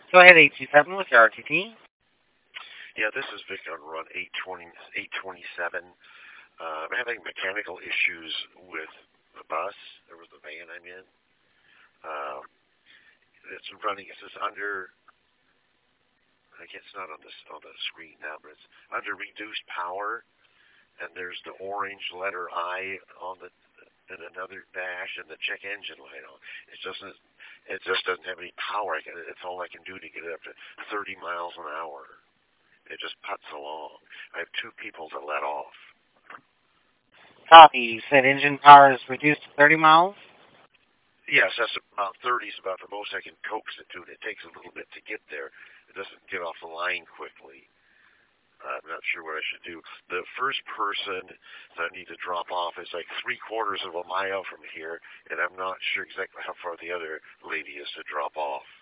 Go ahead, 827 with your RTT. Yeah, this is Vic on run 827. I'm having mechanical issues with the bus, or with the van I'm in. Um, it's running, it says under, I guess it's not on the screen now, but it's under reduced power, and there's the orange letter I on the and another dash and the check engine light on. It just doesn't have any power. It's all I can do to get it up to 30 miles an hour. It just puts along. I have two people to let off. Copy. You said engine power is reduced to 30 miles? Yes, that's about 30 is about the most I can coax it to. It takes a little bit to get there. It doesn't get off the line quickly. I'm not sure what I should do. The first person that I need to drop off is like 3/4 of a mile from here, and I'm not sure exactly how far the other lady is to drop off.